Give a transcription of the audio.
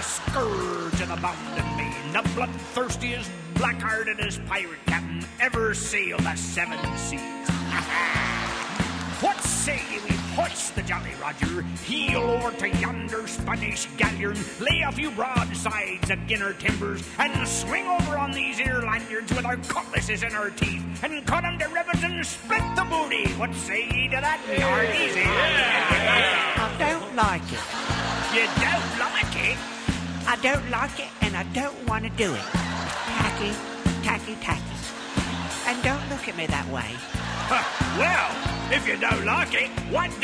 a scourge of the bounding main, the bloodthirstiest, black-heartedest pirate captain ever sailed the seven seas. What say we hoist the Jolly Roger, heel o'er to yonder Spanish galleon, lay a few broadsides agin her timbers, and swing over on these here lanyards with our cutlasses in our teeth, and cut 'em to ribbons and split the booty. What say ye to that, Yardies? I don't like it. You don't like it? I don't like it, and I don't want to do it. Tacky, tacky, tacky. And don't look at me that way. Well, if you don't like it, what